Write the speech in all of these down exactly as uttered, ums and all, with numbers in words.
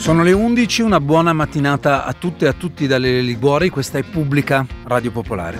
Sono le undici, una buona mattinata a tutte e a tutti dalle Liguori, questa è Pubblica, Radio Popolare.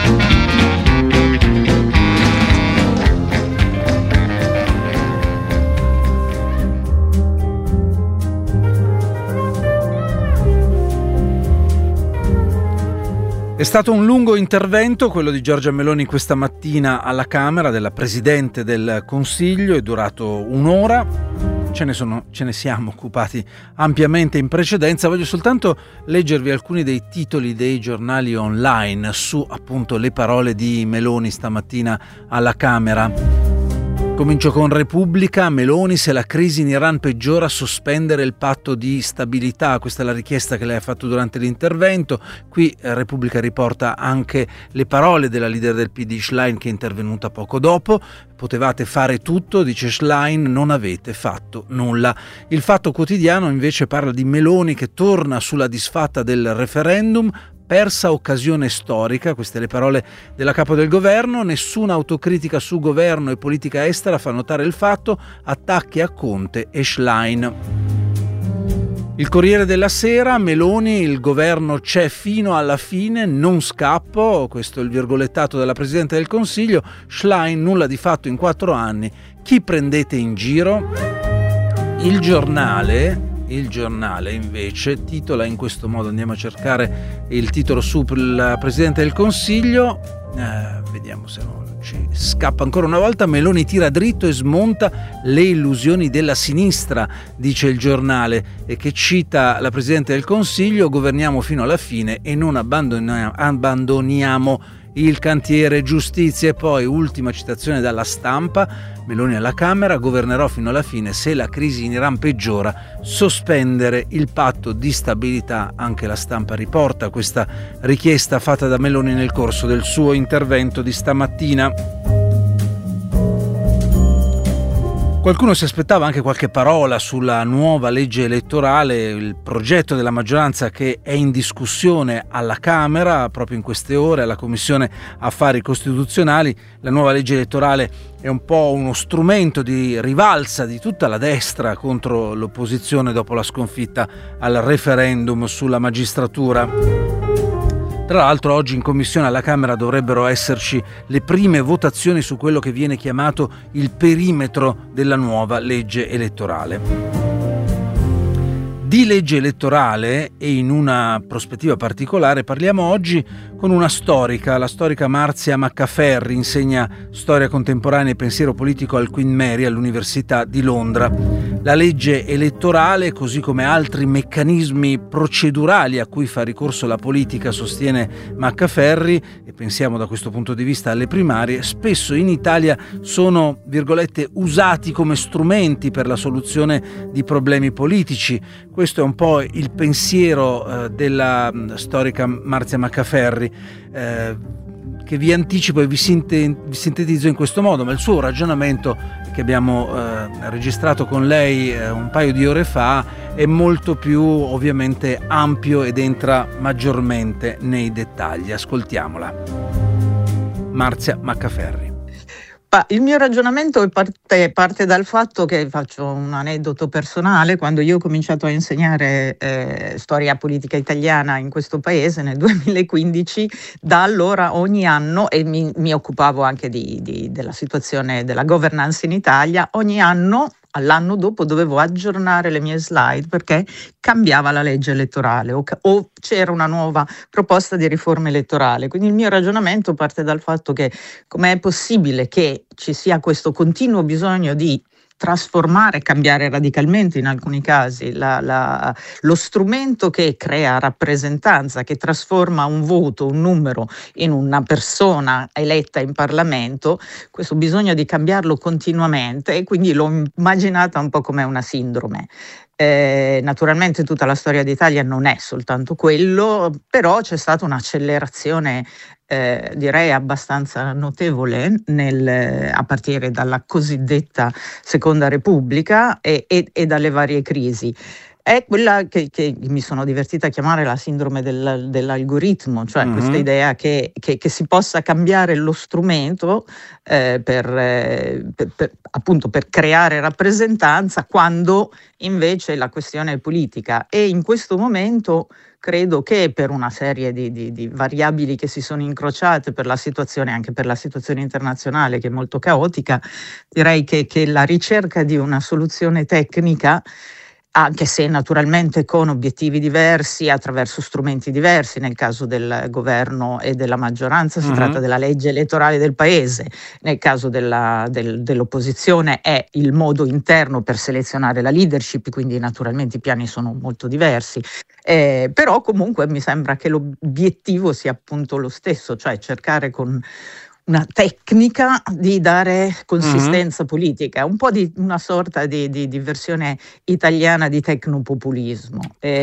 È stato un lungo intervento, quello di Giorgia Meloni questa mattina alla Camera, della Presidente del Consiglio, è durato un'ora. Ce ne, sono, ce ne siamo occupati ampiamente in precedenza. Voglio soltanto leggervi alcuni dei titoli dei giornali online su appunto le parole di Meloni stamattina alla Camera. Comincio con Repubblica. Meloni: se la crisi in Iran peggiora, sospendere il patto di stabilità. Questa è la richiesta che lei ha fatto durante l'intervento. Qui eh, Repubblica riporta anche le parole della leader del P D Schlein, che è intervenuta poco dopo. Potevate fare tutto, dice Schlein, non avete fatto nulla. Il Fatto Quotidiano invece parla di Meloni che torna sulla disfatta del referendum. Persa occasione storica, queste le parole della capo del governo. Nessuna autocritica su governo e politica estera, fa notare il Fatto, attacchi a Conte e Schlein. Il Corriere della Sera: Meloni, il governo c'è fino alla fine, non scappo, questo è il virgolettato della Presidente del Consiglio. Schlein: nulla di fatto in quattro anni, chi prendete in giro? Il giornale Il giornale invece titola in questo modo, andiamo a cercare il titolo sul Presidente del Consiglio, eh, vediamo se non ci scappa ancora una volta. Meloni tira dritto e smonta le illusioni della sinistra, dice il giornale, e che cita la Presidente del Consiglio: governiamo fino alla fine e non abbandoniamo, abbandoniamo il cantiere giustizia. E poi ultima citazione dalla Stampa: Meloni alla Camera, governerò fino alla fine, se la crisi in Iran peggiora, sospendere il patto di stabilità. Anche la Stampa riporta questa richiesta fatta da Meloni nel corso del suo intervento di stamattina. Qualcuno si aspettava anche qualche parola sulla nuova legge elettorale, il progetto della maggioranza che è in discussione alla Camera proprio in queste ore alla Commissione Affari Costituzionali. La nuova legge elettorale è un po' uno strumento di rivalsa di tutta la destra contro l'opposizione dopo la sconfitta al referendum sulla magistratura. Tra l'altro oggi in commissione alla Camera dovrebbero esserci le prime votazioni su quello che viene chiamato il perimetro della nuova legge elettorale. Di legge elettorale, e in una prospettiva particolare, parliamo oggi con una storica, la storica Marzia Maccaferri, insegna storia contemporanea e pensiero politico al Queen Mary all'Università di Londra. La legge elettorale, così come altri meccanismi procedurali a cui fa ricorso la politica, sostiene Maccaferri, e pensiamo da questo punto di vista alle primarie, spesso in Italia sono, virgolette, usati come strumenti per la soluzione di problemi politici. Questo è un po' il pensiero eh, della storica Marzia Maccaferri, eh, che vi anticipo e vi, sinte, vi sintetizzo in questo modo, ma il suo ragionamento che abbiamo eh, registrato con lei eh, un paio di ore fa è molto più ovviamente ampio ed entra maggiormente nei dettagli. Ascoltiamola. Marzia Maccaferri. Il mio ragionamento parte, parte dal fatto che faccio un aneddoto personale. Quando io ho cominciato a insegnare eh, storia politica italiana in questo paese nel duemilaquindici, da allora ogni anno, e mi, mi occupavo anche di, di, della situazione della governance in Italia, ogni anno all'anno dopo dovevo aggiornare le mie slide perché cambiava la legge elettorale o, o c'era una nuova proposta di riforma elettorale. Quindi il mio ragionamento parte dal fatto che com'è possibile che ci sia questo continuo bisogno di trasformare, cambiare radicalmente in alcuni casi la, la, lo strumento che crea rappresentanza, che trasforma un voto, un numero in una persona eletta in Parlamento, questo bisogno di cambiarlo continuamente, e quindi l'ho immaginata un po' come una sindrome. Eh, naturalmente tutta la storia d'Italia non è soltanto quello, però c'è stata un'accelerazione eh, direi abbastanza notevole nel, a partire dalla cosiddetta Seconda Repubblica e, e, e dalle varie crisi. è quella che, che mi sono divertita a chiamare la sindrome del, dell'algoritmo, cioè mm-hmm. questa idea che, che, che si possa cambiare lo strumento eh, per, eh, per, per, appunto per creare rappresentanza, quando invece la questione è politica. E in questo momento credo che, per una serie di, di, di variabili che si sono incrociate, per la situazione, anche per la situazione internazionale che è molto caotica, direi che, che la ricerca di una soluzione tecnica, anche se naturalmente con obiettivi diversi, attraverso strumenti diversi, nel caso del governo e della maggioranza si uh-huh. tratta della legge elettorale del paese, nel caso della, del, dell'opposizione è il modo interno per selezionare la leadership, quindi naturalmente i piani sono molto diversi, eh, però comunque mi sembra che l'obiettivo sia appunto lo stesso, cioè cercare con una tecnica di dare consistenza uh-huh. politica, un po' di una sorta di, di, di versione italiana di tecnopopulismo.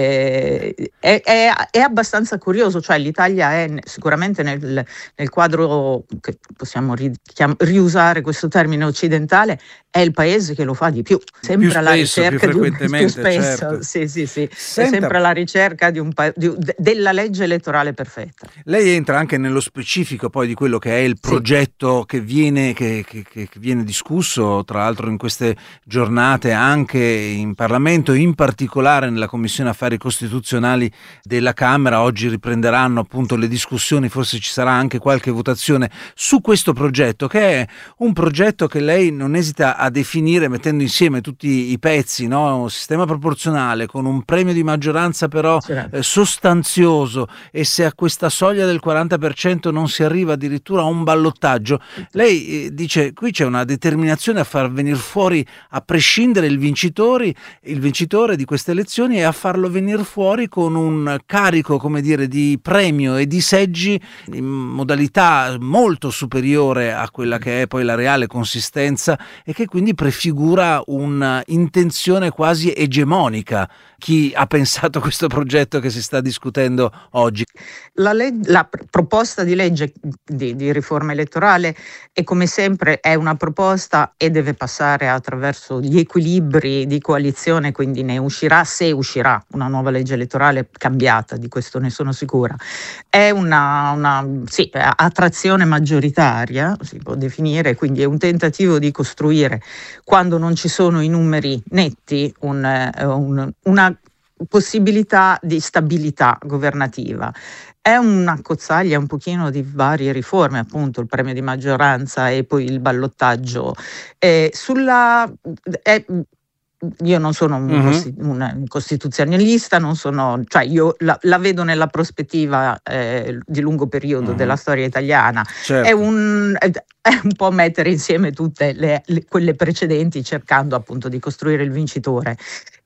E, è, è, è abbastanza curioso, cioè l'Italia è sicuramente nel, nel quadro, che possiamo ri, chiam, riusare questo termine occidentale, è il paese che lo fa di più. Sempre più alla spesso, ricerca più di un, più spesso, certo. sì, sì, sì. Senta, è sempre alla ricerca di un, di, della legge elettorale perfetta. Lei entra anche nello specifico poi di quello che è il progetto sì. che, viene, che, che, che viene discusso, tra l'altro in queste giornate anche in Parlamento, in particolare nella Commissione Affari Costituzionali della Camera. Oggi riprenderanno appunto le discussioni, forse ci sarà anche qualche votazione su questo progetto, che è un progetto che lei non esita a a definire, mettendo insieme tutti i pezzi, no? Un sistema proporzionale con un premio di maggioranza però eh, sostanzioso, e se a questa soglia del quaranta per cento non si arriva addirittura a un ballottaggio. Lei eh, dice qui c'è una determinazione a far venire fuori, a prescindere il vincitore, il vincitore di queste elezioni, e a farlo venire fuori con un carico, come dire, di premio e di seggi in modalità molto superiore a quella che è poi la reale consistenza, e che quindi prefigura un'intenzione quasi egemonica. Chi ha pensato questo progetto che si sta discutendo oggi? La, leg- la pr- proposta di legge di, di riforma elettorale è, come sempre, è una proposta e deve passare attraverso gli equilibri di coalizione, quindi ne uscirà, se uscirà, una nuova legge elettorale cambiata, di questo ne sono sicura. È una, una sì, attrazione maggioritaria, si può definire, quindi è un tentativo di costruire, quando non ci sono i numeri netti, un, un, una possibilità di stabilità governativa. È una accozzaglia un pochino di varie riforme, appunto il premio di maggioranza e poi il ballottaggio. Eh, sulla, è, io non sono un, uh-huh. un costituzionalista, non sono, cioè io la, la vedo nella prospettiva eh, di lungo periodo uh-huh. della storia italiana. Certo. È un è, è un po' mettere insieme tutte le, le, quelle precedenti, cercando appunto di costruire il vincitore.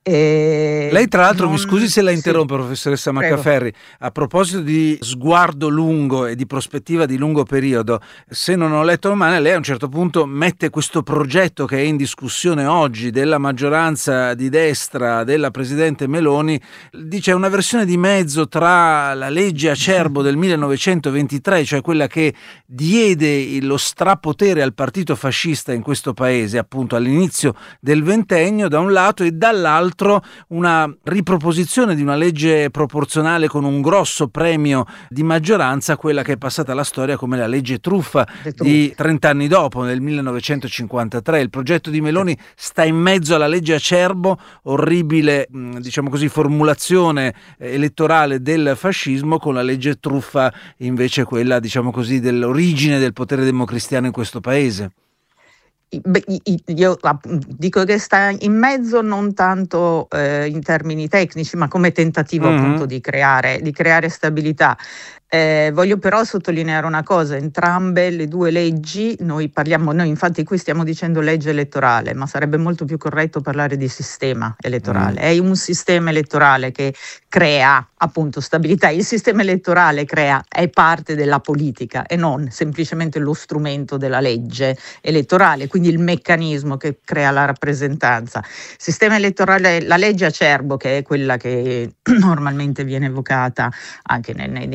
E lei tra l'altro, non... mi scusi se la interrompo, sì. professoressa Maccaferri, a proposito di sguardo lungo e di prospettiva di lungo periodo, se non ho letto male, lei a un certo punto mette questo progetto che è in discussione oggi della maggioranza di destra della presidente Meloni, dice una versione di mezzo tra la legge Acerbo del millenovecentoventitré, cioè quella che diede lo strapotere al partito fascista in questo paese appunto all'inizio del ventennio da un lato, e dall'altro una riproposizione di una legge proporzionale con un grosso premio di maggioranza, quella che è passata alla storia come la legge truffa di trent'anni dopo, nel millenovecentocinquantatré. Il progetto di Meloni sta in mezzo alla legge Acerbo, orribile, diciamo così, formulazione elettorale del fascismo, con la legge truffa invece quella, diciamo così, dell'origine del potere democristiano in questo paese. Beh, io dico che sta in mezzo non tanto eh, in termini tecnici, ma come tentativo mm-hmm. appunto di creare, di creare stabilità. Eh, voglio però sottolineare una cosa: entrambe le due leggi, noi parliamo, noi infatti qui stiamo dicendo legge elettorale, ma sarebbe molto più corretto parlare di sistema elettorale. Mm. È un sistema elettorale che crea appunto stabilità. Il sistema elettorale crea, è parte della politica e non semplicemente lo strumento della legge elettorale, quindi il meccanismo che crea la rappresentanza. Sistema elettorale, la legge Acerbo, che è quella che normalmente viene evocata anche nei, nei, nei dibattiti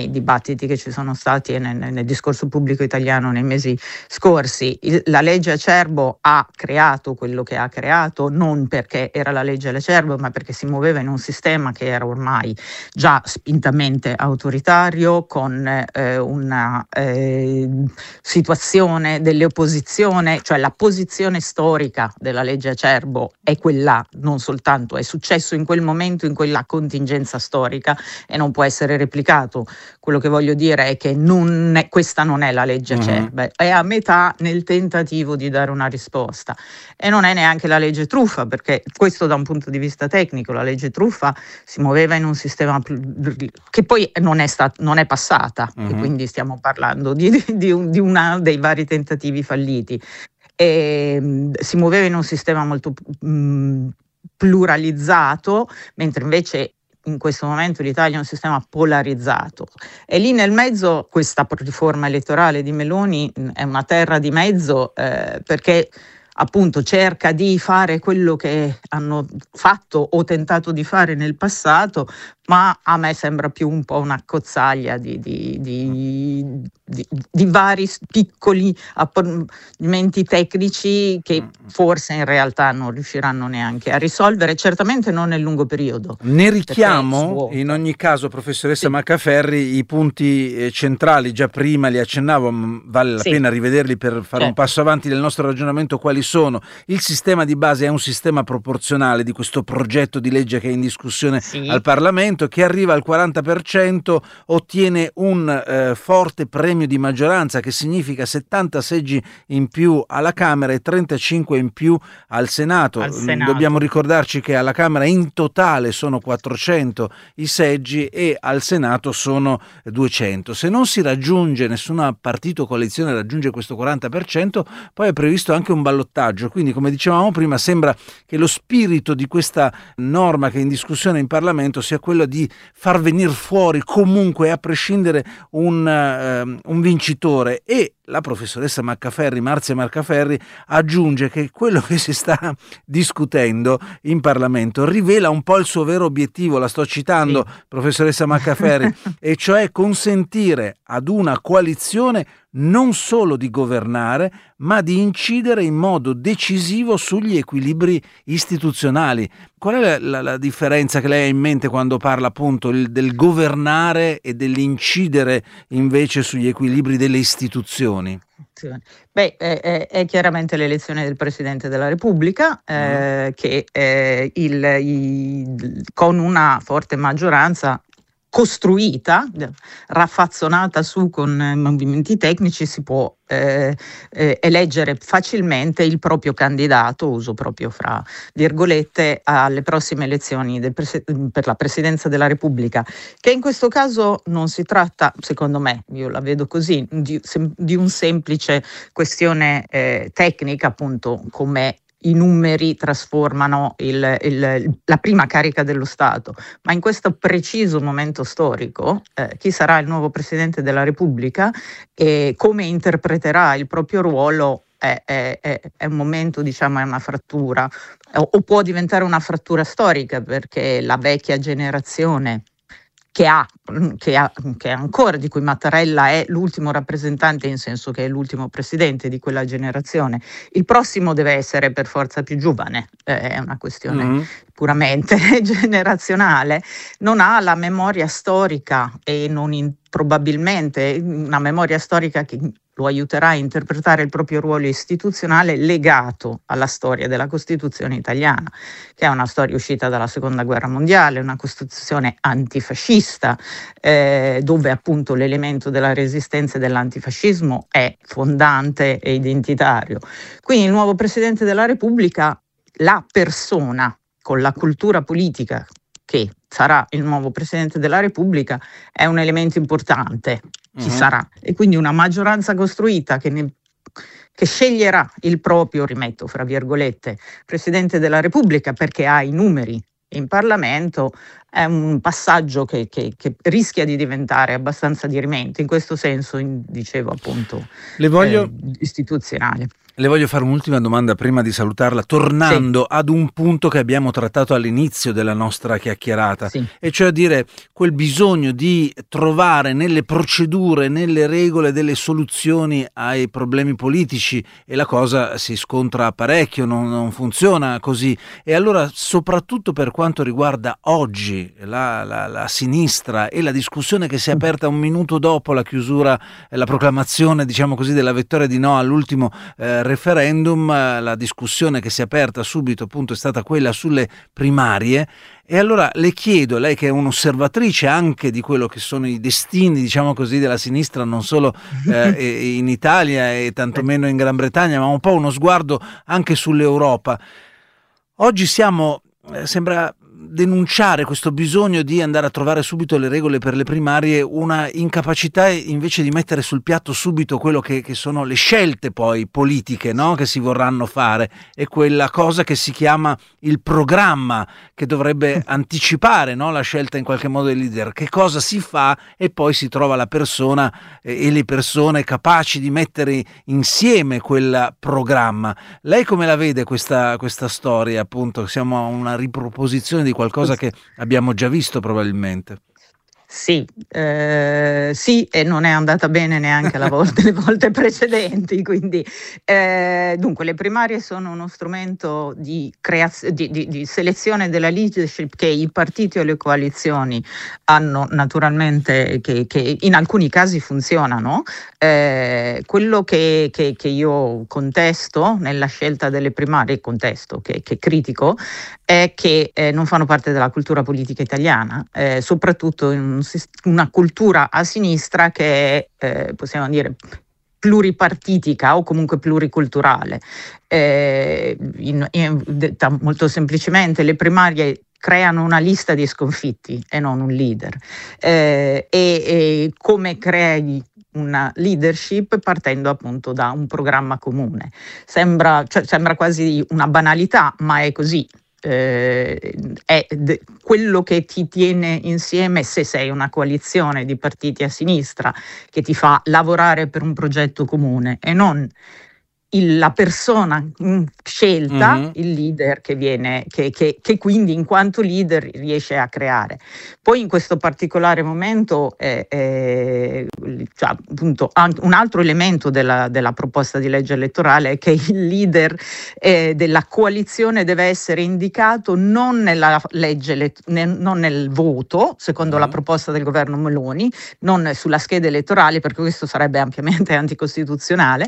dibattiti che ci sono stati nel, nel discorso pubblico italiano nei mesi scorsi. Il, la legge Acerbo ha creato quello che ha creato non perché era la legge Acerbo, ma perché si muoveva in un sistema che era ormai già spintamente autoritario, con eh, una eh, situazione dell'opposizione, cioè la posizione storica della legge Acerbo è quella, non soltanto è successo in quel momento, in quella contingenza storica, e non può essere replicato. Quello che voglio dire è che non è, questa non è la legge Acerbo, uh-huh. è a metà nel tentativo di dare una risposta, e non è neanche la legge Truffa, perché questo da un punto di vista tecnico, la legge Truffa si muoveva in un sistema che poi non è, stat- non è passata, uh-huh. e quindi stiamo parlando di, di, di, un, di uno dei vari tentativi falliti. E, si muoveva in un sistema molto mh, pluralizzato, mentre invece in questo momento l'Italia è un sistema polarizzato, e lì nel mezzo questa riforma elettorale di Meloni è una terra di mezzo, eh, perché appunto cerca di fare quello che hanno fatto o tentato di fare nel passato, ma a me sembra più un po' una cozzaglia di, di, di, di, di vari piccoli approfondimenti tecnici che forse in realtà non riusciranno neanche a risolvere, certamente non nel lungo periodo. Ne richiamo in ogni caso, professoressa sì. Maccaferri, i punti centrali, già prima li accennavo, vale la sì. pena rivederli per fare certo. un passo avanti nel nostro ragionamento. Quali sono? Il sistema di base è un sistema proporzionale di questo progetto di legge che è in discussione sì. al Parlamento, che arriva al quaranta per cento, ottiene un eh, forte premio di maggioranza, che significa settanta seggi in più alla Camera e trentacinque in più al Senato. Al Senato. Dobbiamo ricordarci che alla Camera in totale sono quattrocento i seggi e al Senato sono duecento. Se non si raggiunge, nessuna partito o coalizione raggiunge questo quaranta per cento, poi è previsto anche un ballottaggio. Quindi, come dicevamo prima, sembra che lo spirito di questa norma che è in discussione in Parlamento sia quello di far venire fuori comunque, a prescindere, un, uh, un vincitore. E la professoressa Maccaferri, Marzia Maccaferri, aggiunge che quello che si sta discutendo in Parlamento rivela un po' il suo vero obiettivo, la sto citando, sì. professoressa Maccaferri, e cioè consentire ad una coalizione non solo di governare, ma di incidere in modo decisivo sugli equilibri istituzionali. Qual è la, la, la differenza che lei ha in mente quando parla appunto il, del governare e dell'incidere invece sugli equilibri delle istituzioni? Beh, è, è chiaramente l'elezione del Presidente della Repubblica, eh, mm. che eh, il, il, con una forte maggioranza costruita, raffazzonata su con movimenti tecnici, si può eh, eh, eleggere facilmente il proprio candidato, uso proprio fra virgolette, alle prossime elezioni del pres- per la Presidenza della Repubblica, che in questo caso non si tratta, secondo me, io la vedo così, di, di un semplice questione eh, tecnica, appunto, come i numeri trasformano il, il, la prima carica dello Stato, ma in questo preciso momento storico eh, chi sarà il nuovo Presidente della Repubblica e come interpreterà il proprio ruolo è, è, è un momento, diciamo, è una frattura, o, o può diventare una frattura storica, perché la vecchia generazione che ha, che ha, che ancora, di cui Mattarella è l'ultimo rappresentante, in senso che è l'ultimo presidente di quella generazione. Il prossimo deve essere per forza più giovane, eh, è una questione mm-hmm. puramente generazionale, non ha la memoria storica e non in, probabilmente una memoria storica che lo aiuterà a interpretare il proprio ruolo istituzionale legato alla storia della Costituzione italiana, che è una storia uscita dalla Seconda Guerra Mondiale, una Costituzione antifascista, eh, dove appunto l'elemento della resistenza e dell'antifascismo è fondante e identitario. Quindi il nuovo Presidente della Repubblica, la persona con la cultura politica che sarà il nuovo Presidente della Repubblica, è un elemento importante. Chi uh-huh. sarà, e quindi una maggioranza costruita che, ne, che sceglierà il proprio, rimetto fra virgolette, Presidente della Repubblica, perché ha i numeri in Parlamento, è un passaggio che, che, che rischia di diventare abbastanza dirimente, in questo senso, in, dicevo appunto, Le voglio... eh, istituzionale. Le voglio fare un'ultima domanda prima di salutarla, tornando sì. ad un punto che abbiamo trattato all'inizio della nostra chiacchierata, sì. e cioè a dire quel bisogno di trovare nelle procedure, nelle regole delle soluzioni ai problemi politici, e la cosa si scontra parecchio, non, non funziona così. E allora, soprattutto per quanto riguarda oggi la, la, la sinistra e la discussione che si è aperta un minuto dopo la chiusura, la proclamazione, diciamo così, della vittoria di no all'ultimo eh, referendum, la discussione che si è aperta subito appunto è stata quella sulle primarie. E allora le chiedo, lei che è un'osservatrice anche di quello che sono i destini, diciamo così, della sinistra, non solo eh, in Italia e tantomeno in Gran Bretagna, ma un po' uno sguardo anche sull'Europa. Oggi siamo, eh, sembra denunciare questo bisogno di andare a trovare subito le regole per le primarie, una incapacità invece di mettere sul piatto subito quello che, che sono le scelte poi politiche, no? Che si vorranno fare, e quella cosa che si chiama il programma, che dovrebbe anticipare, no? La scelta in qualche modo del leader, che cosa si fa, e poi si trova la persona eh, e le persone capaci di mettere insieme quel programma. Lei come la vede questa, questa storia? Appunto, siamo a una riproposizione di qualcosa che abbiamo già visto probabilmente. Sì, eh, sì, e non è andata bene neanche la volta, le volte precedenti, quindi eh, dunque le primarie sono uno strumento di, creaz- di, di, di selezione della leadership che i partiti o le coalizioni hanno naturalmente, che, che in alcuni casi funzionano. Eh, quello che, che, che io contesto nella scelta delle primarie, contesto, che, che critico, è che eh, non fanno parte della cultura politica italiana, eh, soprattutto in un, una cultura a sinistra che è, eh, possiamo dire, pluripartitica o comunque pluriculturale. Eh, in, in, detta molto semplicemente, le primarie creano una lista di sconfitti e non un leader. Eh, e, e come crei una leadership partendo appunto da un programma comune? Sembra, cioè, sembra quasi una banalità, ma è così. Eh, è d- quello che ti tiene insieme, se sei una coalizione di partiti a sinistra, che ti fa lavorare per un progetto comune, e non il, la persona mh, scelta, mm-hmm. il leader che viene, che, che, che quindi in quanto leader riesce a creare. Poi in questo particolare momento eh, eh, cioè, appunto, un altro elemento della, della proposta di legge elettorale è che il leader eh, della coalizione deve essere indicato non nella legge, nel, non nel voto, secondo mm-hmm. la proposta del governo Meloni, non sulla scheda elettorale, perché questo sarebbe ampiamente anticostituzionale,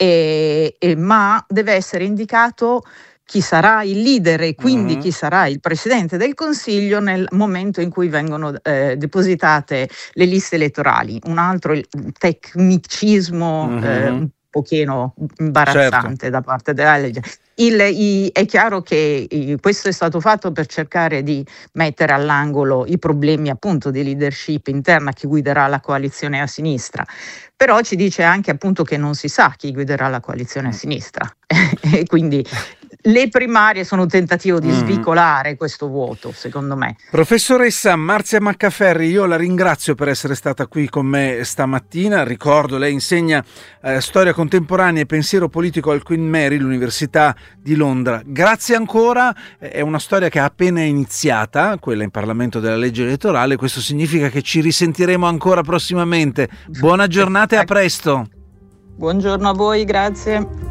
e E, ma deve essere indicato chi sarà il leader e quindi uh-huh. chi sarà il presidente del Consiglio nel momento in cui vengono eh, depositate le liste elettorali. Un altro tecnicismo uh-huh. eh, un pochino imbarazzante certo. da parte della legge. Il, i, è chiaro che i, questo è stato fatto per cercare di mettere all'angolo i problemi appunto di leadership interna che guiderà la coalizione a sinistra, però ci dice anche appunto che non si sa chi guiderà la coalizione a sinistra e quindi le primarie sono un tentativo di svicolare mm. questo vuoto, secondo me. Professoressa Marzia Maccaferri, io la ringrazio per essere stata qui con me stamattina. Ricordo, lei insegna eh, storia contemporanea e pensiero politico al Queen Mary, l'Università di Londra. Grazie ancora, è una storia che è appena iniziata, quella in Parlamento della legge elettorale. Questo significa che ci risentiremo ancora prossimamente. Buona giornata e a presto. Buongiorno a voi, grazie.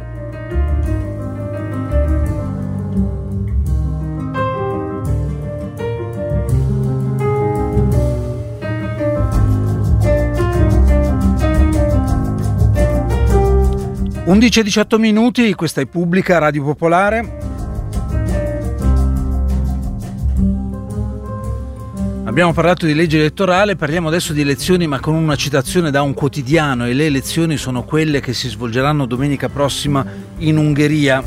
undici e diciotto minuti, questa è Pubblica, Radio Popolare. Abbiamo parlato di legge elettorale, parliamo adesso di elezioni, ma con una citazione da un quotidiano, e le elezioni sono quelle che si svolgeranno domenica prossima in Ungheria.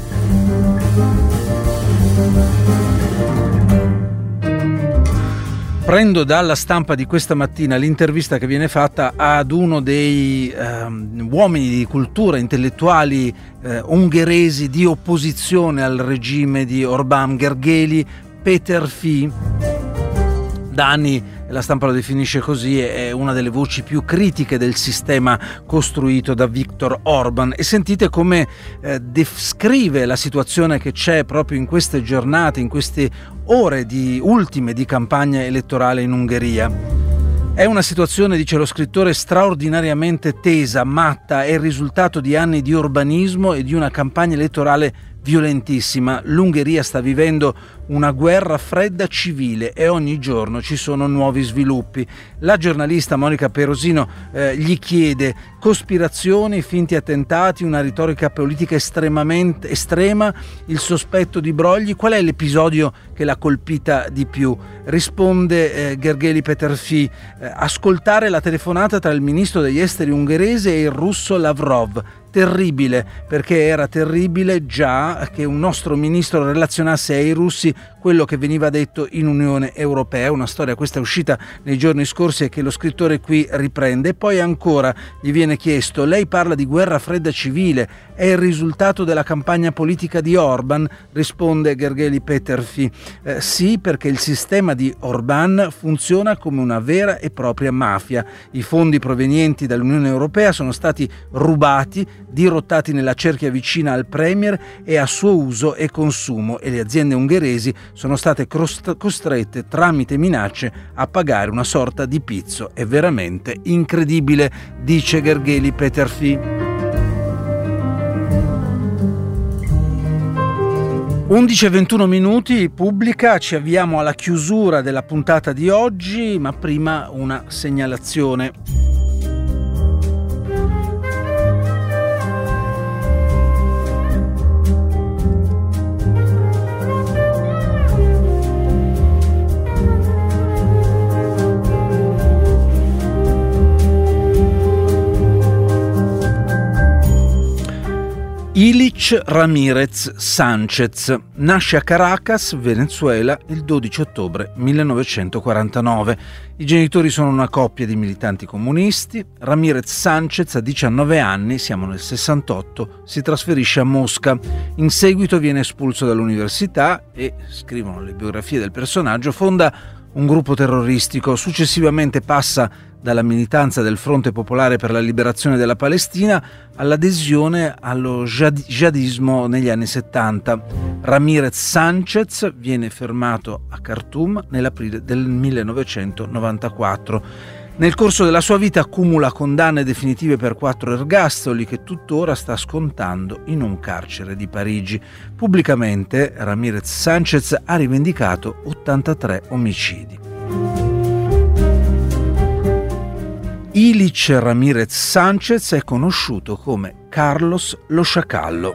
Prendo dalla Stampa di questa mattina l'intervista che viene fatta ad uno dei um, uomini di cultura, intellettuali uh, ungheresi di opposizione al regime di Orbán, Gergely Peterfi. Da anni la stampa lo definisce così, è una delle voci più critiche del sistema costruito da Viktor Orban, e sentite come eh, descrive la situazione che c'è proprio in queste giornate, in queste ore di ultime di campagna elettorale in Ungheria. È una situazione, dice lo scrittore, straordinariamente tesa, matta, è il risultato di anni di urbanismo e di una campagna elettorale violentissima. L'Ungheria sta vivendo una guerra fredda civile e ogni giorno ci sono nuovi sviluppi. La giornalista Monica Perosino eh, gli chiede: cospirazioni, finti attentati, una retorica politica estremamente estrema, il sospetto di brogli, qual è l'episodio che l'ha colpita di più? Risponde eh, Gergely Peterfi: eh, ascoltare la telefonata tra il ministro degli esteri ungherese e il russo Lavrov. Terribile, perché era terribile già che un nostro ministro relazionasse ai russi quello che veniva detto in Unione Europea. Una storia, questa è uscita nei giorni scorsi e che lo scrittore qui riprende. E poi ancora gli viene chiesto: lei parla di guerra fredda civile, è il risultato della campagna politica di Orban? Risponde Gergely Peterfi: eh, sì, perché il sistema di Orban funziona come una vera e propria mafia. I fondi provenienti dall'Unione Europea sono stati rubati, dirottati nella cerchia vicina al premier e a suo uso e consumo, e le aziende ungheresi sono state costrette tramite minacce a pagare una sorta di pizzo. È veramente incredibile, dice Gergely Peterfi. undici e ventuno minuti, pubblica, ci avviamo alla chiusura della puntata di oggi, ma prima una segnalazione. Ilich Ramirez Sánchez nasce a Caracas, Venezuela, il dodici ottobre millenovecentoquarantanove. I genitori sono una coppia di militanti comunisti. Ramirez Sánchez, a diciannove anni, siamo nel sessantotto, si trasferisce a Mosca. In seguito viene espulso dall'università e, scrivono le biografie del personaggio, fonda un gruppo terroristico. Successivamente passa dalla militanza del Fronte Popolare per la Liberazione della Palestina all'adesione allo jihadismo negli anni settanta. Ramirez Sánchez viene fermato a Khartoum nell'aprile del millenovecentonovantaquattro. Nel corso della sua vita accumula condanne definitive per quattro ergastoli che tuttora sta scontando in un carcere di Parigi. Pubblicamente Ramirez Sánchez ha rivendicato ottantatré omicidi. Ilich Ramirez Sánchez è conosciuto come Carlos lo Sciacallo.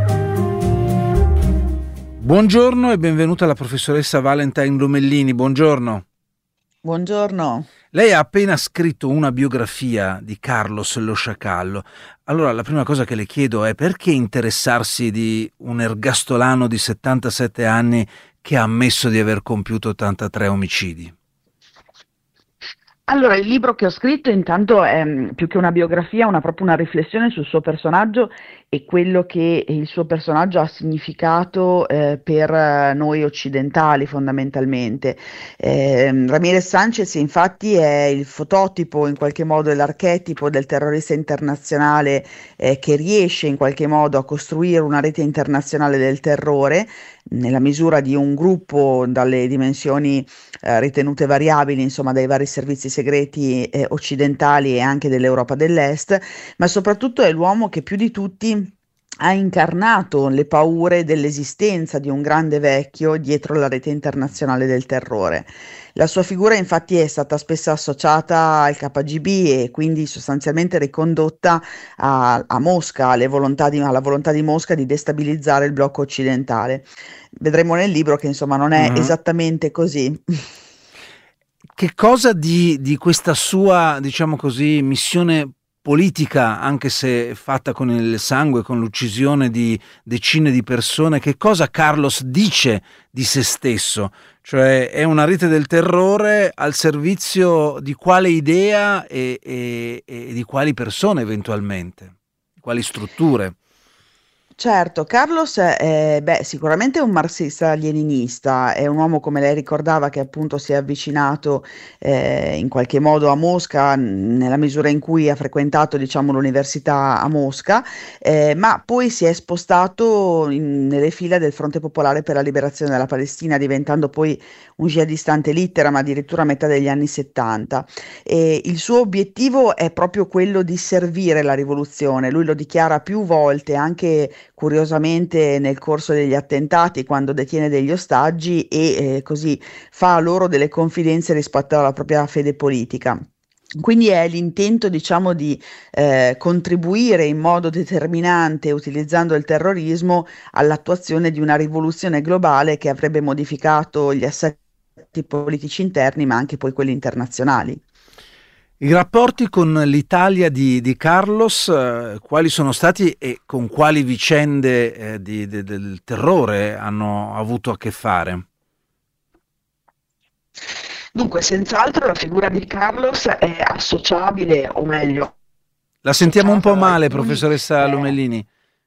Buongiorno e benvenuta la professoressa Valentine Lomellini. Buongiorno. Buongiorno. Lei ha appena scritto una biografia di Carlos lo Sciacallo. Allora la prima cosa che le chiedo è: perché interessarsi di un ergastolano di settantasette anni che ha ammesso di aver compiuto ottantatré omicidi? Allora, il libro che ho scritto intanto è più che una biografia, una proprio una riflessione sul suo personaggio e quello che il suo personaggio ha significato eh, per noi occidentali fondamentalmente. Eh, Ramirez Sánchez infatti è il fototipo, in qualche modo, l'archetipo del terrorista internazionale eh, che riesce in qualche modo a costruire una rete internazionale del terrore nella misura di un gruppo dalle dimensioni eh, ritenute variabili, insomma, dai vari servizi segreti eh, occidentali e anche dell'Europa dell'Est, ma soprattutto è l'uomo che più di tutti ha incarnato le paure dell'esistenza di un grande vecchio dietro la rete internazionale del terrore. La sua figura infatti è stata spesso associata al K G B e quindi sostanzialmente ricondotta a, a Mosca, alle volontà di, alla volontà di Mosca di destabilizzare il blocco occidentale. Vedremo nel libro che insomma non è uh-huh. esattamente così. Che cosa di, di questa sua, diciamo così, missione politica, anche se fatta con il sangue, con l'uccisione di decine di persone, che cosa Carlos dice di se stesso? Cioè è una rete del terrore al servizio di quale idea e, e, e di quali persone eventualmente? Di quali strutture? Certo, Carlos è beh, sicuramente è un marxista-leninista, è un uomo, come lei ricordava, che appunto si è avvicinato eh, in qualche modo a Mosca n- nella misura in cui ha frequentato, diciamo, l'università a Mosca, eh, ma poi si è spostato in- nelle fila del Fronte Popolare per la Liberazione della Palestina, diventando poi un jihadista ante litteram addirittura a metà degli anni settanta. E il suo obiettivo è proprio quello di servire la rivoluzione. Lui lo dichiara più volte, anche curiosamente nel corso degli attentati, quando detiene degli ostaggi e eh, così fa loro delle confidenze rispetto alla propria fede politica. Quindi è l'intento, diciamo, di eh, contribuire in modo determinante, utilizzando il terrorismo, all'attuazione di una rivoluzione globale che avrebbe modificato gli assetti politici interni, ma anche poi quelli internazionali. I rapporti con l'Italia di, di Carlos, eh, quali sono stati e con quali vicende eh, di, di, del terrore hanno avuto a che fare? Dunque, senz'altro la figura di Carlos è associabile, o meglio, La sentiamo un po' associata da male, alcuni. professoressa Eh, Lomellini.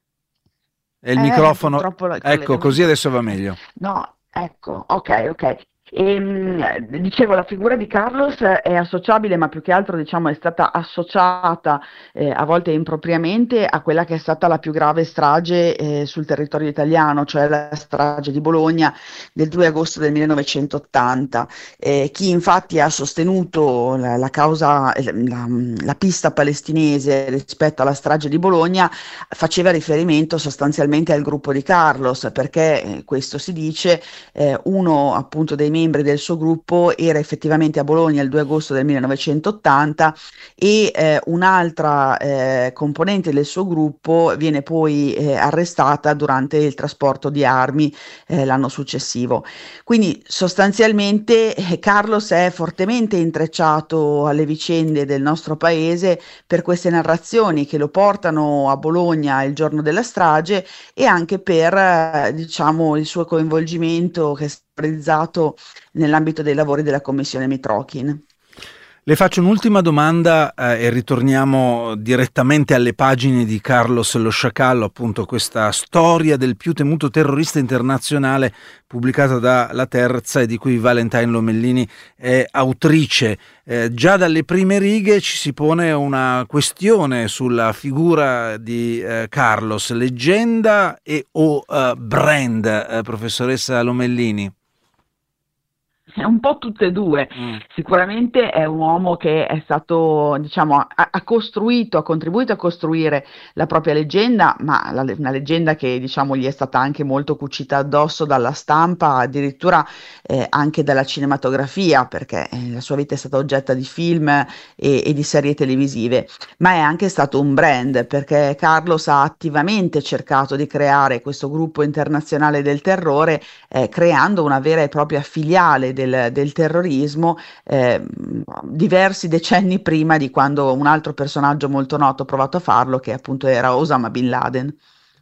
E il eh, microfono. purtroppo il Ecco, così collegamento. adesso va meglio. No, ecco, ok, ok. Ehm, dicevo, la figura di Carlos è associabile, ma più che altro, diciamo, è stata associata eh, a volte impropriamente a quella che è stata la più grave strage eh, sul territorio italiano, cioè la strage di Bologna del due agosto del millenovecentottanta. Eh, chi infatti ha sostenuto la, la causa, eh, la, la pista palestinese rispetto alla strage di Bologna faceva riferimento sostanzialmente al gruppo di Carlos, perché eh, questo si dice, eh, uno appunto dei membri del suo gruppo era effettivamente a Bologna il due agosto del millenovecentottanta e eh, un'altra eh, componente del suo gruppo viene poi eh, arrestata durante il trasporto di armi eh, l'anno successivo. Quindi sostanzialmente eh, Carlos è fortemente intrecciato alle vicende del nostro paese per queste narrazioni che lo portano a Bologna il giorno della strage e anche per eh, diciamo il suo coinvolgimento che è realizzato nell'ambito dei lavori della commissione Mitrokhin. Le faccio un'ultima domanda eh, e ritorniamo direttamente alle pagine di Carlos lo Sciacallo, appunto questa storia del più temuto terrorista internazionale pubblicata da La Terza e di cui Valentine Lomellini è autrice. Eh, già dalle prime righe ci si pone una questione sulla figura di eh, Carlos, leggenda e o eh, brand, eh, professoressa Lomellini? È un po' tutte e due. Mm. Sicuramente è un uomo che è stato, diciamo, ha, ha costruito, ha contribuito a costruire la propria leggenda, ma la, una leggenda che, diciamo, gli è stata anche molto cucita addosso dalla stampa, addirittura eh, anche dalla cinematografia, perché eh, la sua vita è stata oggetto di film e, e di serie televisive, ma è anche stato un brand, perché Carlos ha attivamente cercato di creare questo gruppo internazionale del terrore, eh, creando una vera e propria filiale del Del, del terrorismo eh, diversi decenni prima di quando un altro personaggio molto noto ha provato a farlo, che appunto era Osama Bin Laden.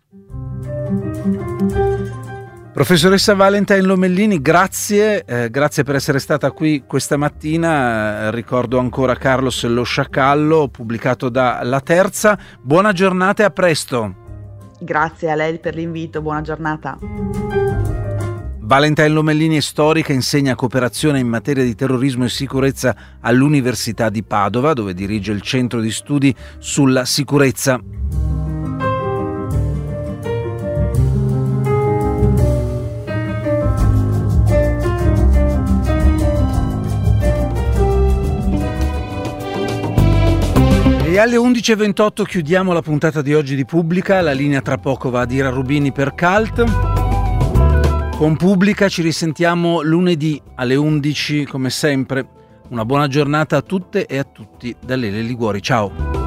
Professoressa Valentine Lomellini, grazie, eh, grazie per essere stata qui questa mattina. Eh, ricordo ancora Carlos lo Sciacallo, pubblicato da La Terza. Buona giornata e a presto. Grazie a lei per l'invito, buona giornata. Valentine Lomellini è storica, insegna cooperazione in materia di terrorismo e sicurezza all'Università di Padova, dove dirige il centro di studi sulla sicurezza. E alle undici e ventotto chiudiamo la puntata di oggi di Pubblica. La linea tra poco va a Ira Rubini per Cult. Con Pubblica ci risentiamo lunedì alle undici come sempre. Una buona giornata a tutte e a tutti da Lele Liguori. Ciao!